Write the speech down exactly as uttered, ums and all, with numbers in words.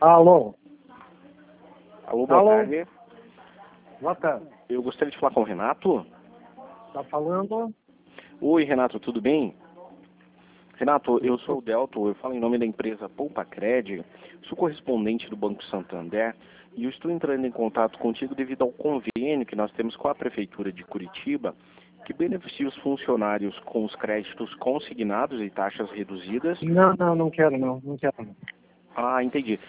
Alô? Alô, boa Alô? tarde. Boa tarde. Eu gostaria de falar com o Renato. Tá falando? Oi, Renato, tudo bem? Renato, eu sou o Delto, eu falo em nome da empresa Poupa Cred, sou correspondente do Banco Santander e eu estou entrando em contato contigo devido ao convênio que nós temos com a Prefeitura de Curitiba, que beneficia os funcionários com os créditos consignados e taxas reduzidas. Não, não, não quero não, não quero não. Ah, entendi.